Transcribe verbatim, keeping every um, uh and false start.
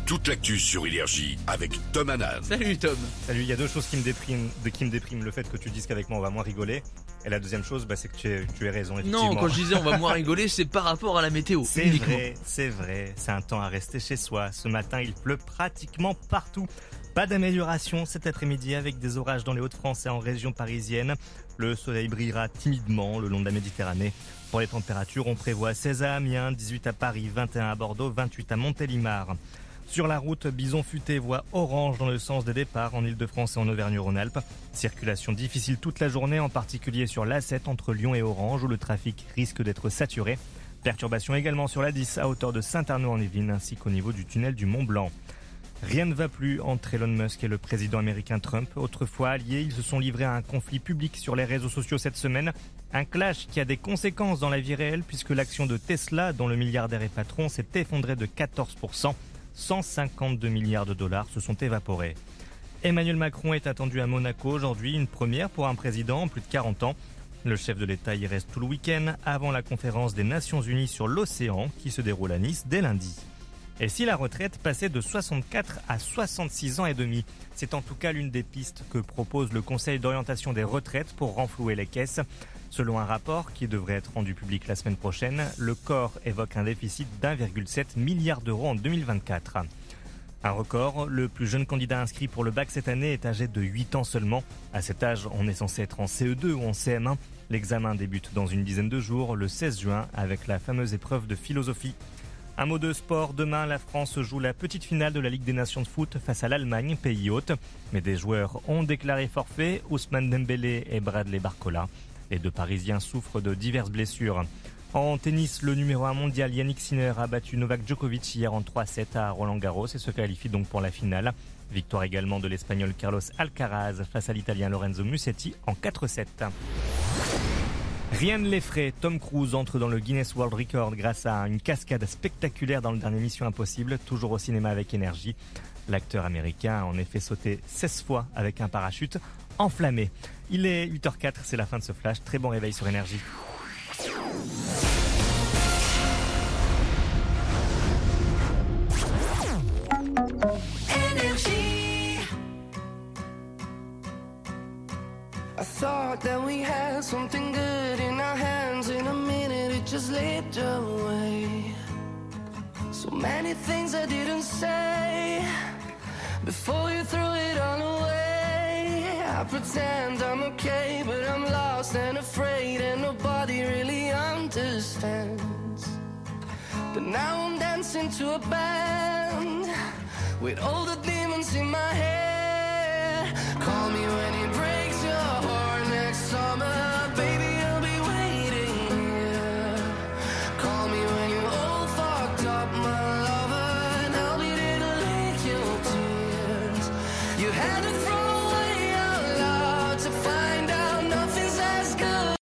toute l'actu sur Énergie avec Tom Hanan. Salut Tom. Salut, il y a deux choses qui me dépriment, de, qui me dépriment. Le fait que tu dises qu'avec moi on va moins rigoler. Et la deuxième chose, bah, c'est que tu, es, tu as raison, effectivement. Non, quand je disais on va moins rigoler, c'est par rapport à la météo. C'est uniquement. vrai, c'est vrai. C'est un temps à rester chez soi. Ce matin, il pleut pratiquement partout. Pas d'amélioration cet après-midi avec des orages dans les Hauts-de-France et en région parisienne. Le soleil brillera timidement le long de la Méditerranée. Pour les températures, on prévoit seize à Amiens, dix-huit à Paris, vingt et un à Bordeaux, vingt-huit à Montélimar. Sur la route, Bison Futé voie orange dans le sens des départs en Ile-de-France et en Auvergne-Rhône-Alpes. Circulation difficile toute la journée, en particulier sur l'A sept entre Lyon et Orange où le trafic risque d'être saturé. Perturbations également sur l'A dix à hauteur de Saint-Arnaud-en-Yvelines ainsi qu'au niveau du tunnel du Mont-Blanc. Rien ne va plus entre Elon Musk et le président américain Trump. Autrefois alliés, ils se sont livrés à un conflit public sur les réseaux sociaux cette semaine. Un clash qui a des conséquences dans la vie réelle puisque l'action de Tesla, dont le milliardaire est patron, s'est effondrée de quatorze pour cent. cent cinquante-deux milliards de dollars se sont évaporés. Emmanuel Macron est attendu à Monaco aujourd'hui, une première pour un président en plus de quarante ans. Le chef de l'État y reste tout le week-end avant la conférence des Nations Unies sur l'océan qui se déroule à Nice dès lundi. Et si la retraite passait de soixante-quatre à soixante-six ans et demi, c'est en tout cas l'une des pistes que propose le Conseil d'orientation des retraites pour renflouer les caisses. Selon un rapport qui devrait être rendu public la semaine prochaine, le corps évoque un déficit d'un virgule sept milliard d'euros en deux mille vingt-quatre. Un record, le plus jeune candidat inscrit pour le bac cette année est âgé de huit ans seulement. À cet âge, on est censé être en C E deux ou en C M un. L'examen débute dans une dizaine de jours, le seize juin, avec la fameuse épreuve de philosophie. Un mot de sport, demain la France joue la petite finale de la Ligue des Nations de foot face à l'Allemagne, pays hôte. Mais des joueurs ont déclaré forfait, Ousmane Dembélé et Bradley Barcola. Les deux Parisiens souffrent de diverses blessures. En tennis, le numéro un mondial Yannick Sinner a battu Novak Djokovic hier en trois sept à Roland-Garros et se qualifie donc pour la finale. Victoire également de l'Espagnol Carlos Alcaraz face à l'Italien Lorenzo Musetti en quatre sept. Rien ne l'effraie, Tom Cruise entre dans le Guinness World Record grâce à une cascade spectaculaire dans le dernier Mission Impossible, toujours au cinéma avec Énergie. L'acteur américain a en effet sauté seize fois avec un parachute enflammé. Il est huit heures quatre, c'est la fin de ce flash. Très bon réveil sur Énergie. I thought that we had something good in our hands. In a minute it just slipped away. So many things I didn't say before you threw it all away. I pretend I'm okay, but I'm lost and afraid, and nobody really understands. But now I'm dancing to a band with all the demons in my head. Call me when it breaks your heart next summer.